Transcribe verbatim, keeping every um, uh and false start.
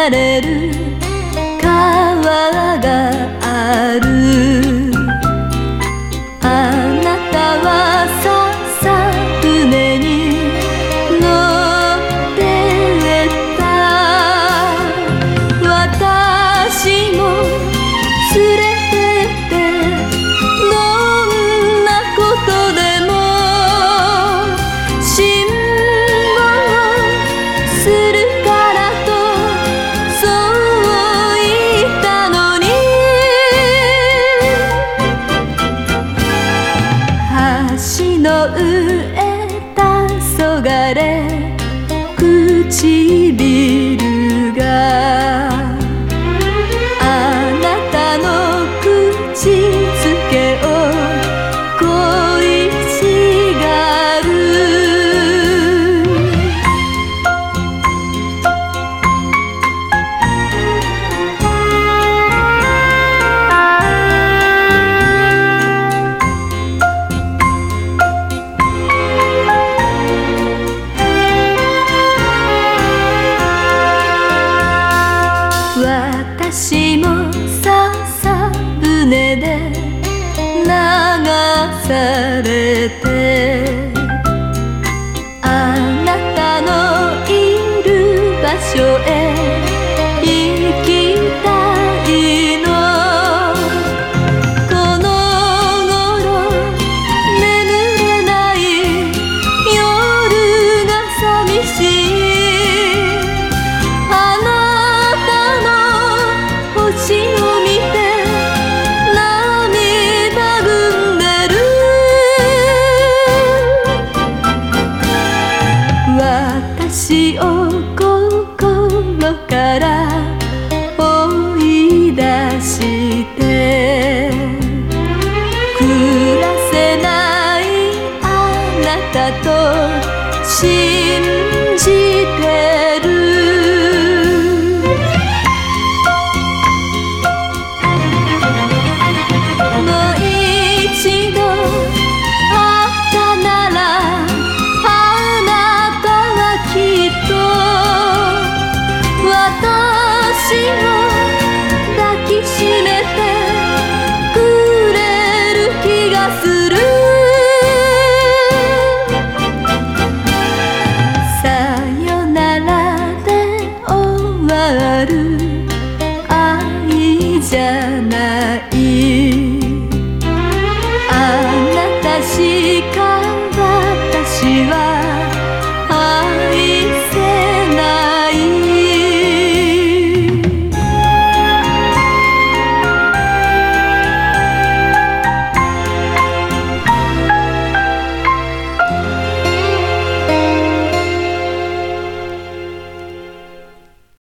れる川がある。あなたは笹舟に乗ってた。私も連れてってどんなことでも辛抱するからとそう言ったのに、橋の上黄昏唇があなたの口づけを恋しがる。私も笹舟で流されてあなたのいる場所へ行きたいの。この頃眠れない夜が寂しい。あなたの星を見て涙ぐんでる。私を心から追い出して暮らせないあなたと信じてる。私を抱きしめてくれる気がする。さよならで終わる愛じゃない。